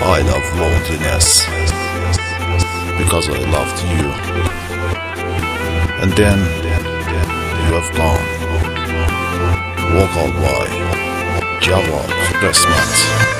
I love loneliness because I loved you, and then you have gone. Walk all by جواب قسمت.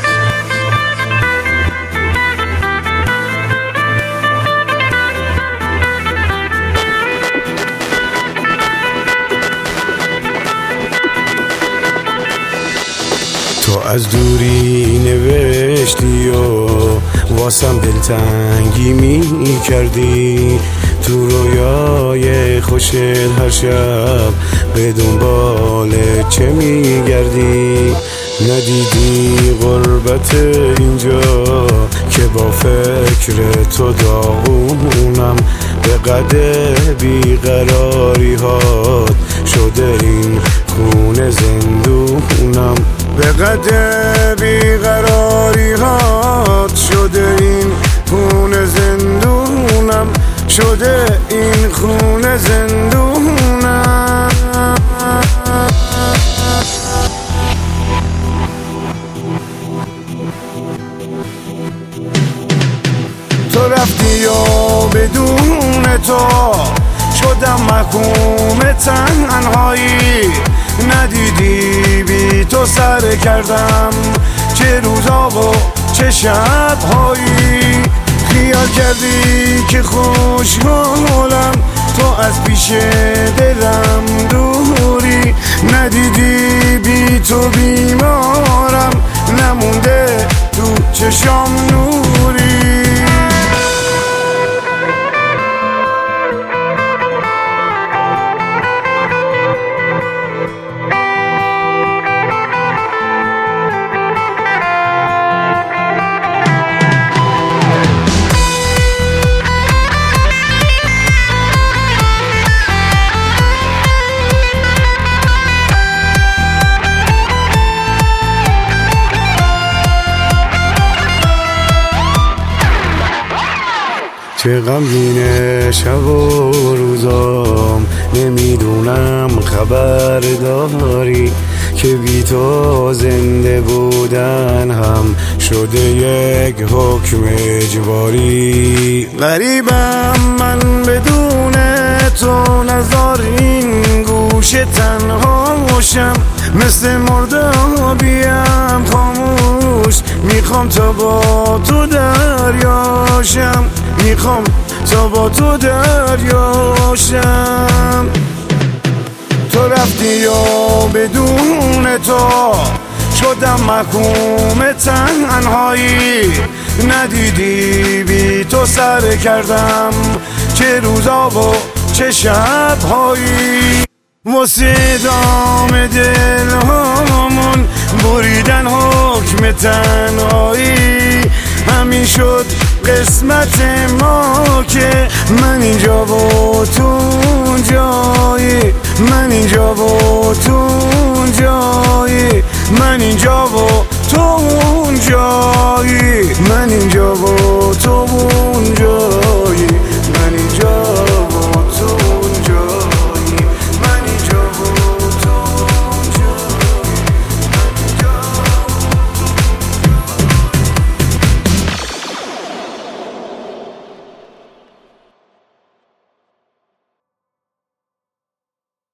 تو از دوری نوشتی و واسم دلتنگی می کردی، تو رویای خوشت هر شب به دنبال چه می گردی؟ ندیدی غربت اینجا که با فکر تو داغونم، به قدر بیقراری هات شده این خونه زندونم، به قدر بیقراری هات شده این خونه زندونم، شده این خونه زندونم. تو رفتی و بدون تو شدم محکوم تنهایی، ندیدی بی تو سر کردم چه روزا و چه شبهایی، خیال کردی که خوشحالم تو از پیش دلم دوری، ندیدی بی تو بیمارم نمونده تو چشام نوری. چه غمگینه شب و روزام، نمیدونم خبر داری که بی تو زنده بودن هم شده یک حکم اجباری. غریبم من بدون تو، نزار این گوشه تنهاشم، مثل مردابیم خاموش، میخوام تا با تو دریاشم، میخوام تا با تو دریاشم. تو رفتی و بدون تو شدم محکوم تنهایی، ندیدی بی تو سر کردم چه روزا و چه شبهایی، واسه دام دل هامون بریدن حکم تنهایی، همین شد قسمت ما که من اینجا و تو اونجایی، من اینجا و تو اونجایی، من اینجا و تو اونجایی، من اینجا و تو